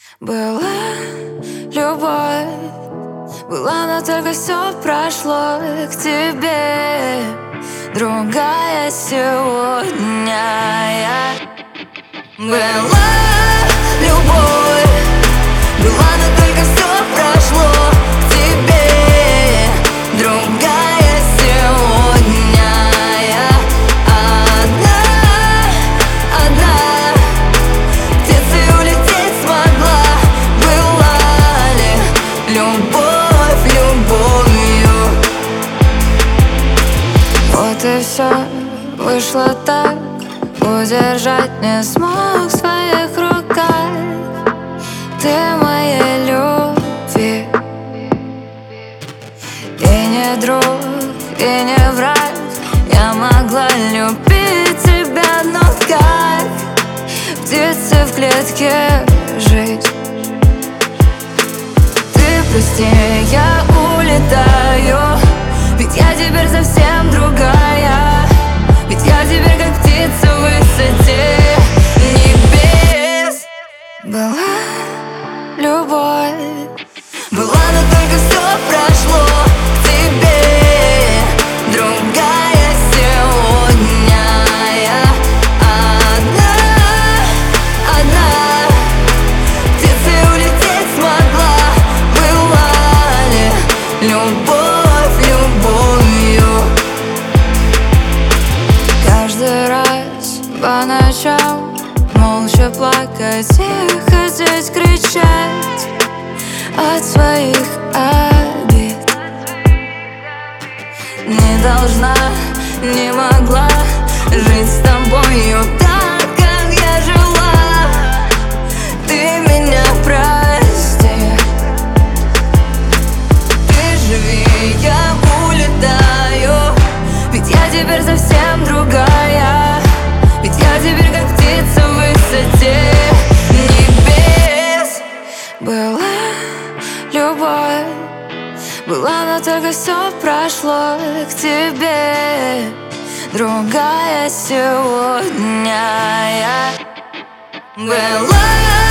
Была любовь, была, но только все прошло к тебе. Другая сегодня я. Была любовь, была, но только все прошло к тебе. Другая сегодня я. Одна птицей улететь смогла. Была ли любовь любовью? Вот и все вышло так, удержать не смог в своих руках. Ты моей любви и не друг, и не враг. Я могла любить тебя, но как птицы в клетке жить? Ты прости, я улетаю, ведь я теперь совсем другая. Ведь я теперь как птица в высоте небес. Была любовь, была, но только все прошло к тебе. Другая сегодня я. Одна птицей улететь смогла. Была ли любовь любовью? Каждый раз по ночам молча плакать и хотеть кричать от своих обид. Не должна, не могла жить с тобою так, как я жила. Ты меня прости. Ты живи, я улетаю, ведь я теперь совсем другая. Ведь я теперь как птица в высоте небес. Была любовь, была, но только все прошло к тебе. Другая сегодня я. Была